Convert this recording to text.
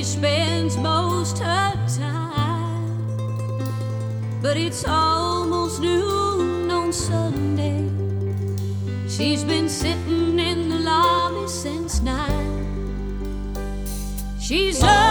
spends most her time. But it's almost noon on Sunday. She's been sitting in the lobby since 9. She's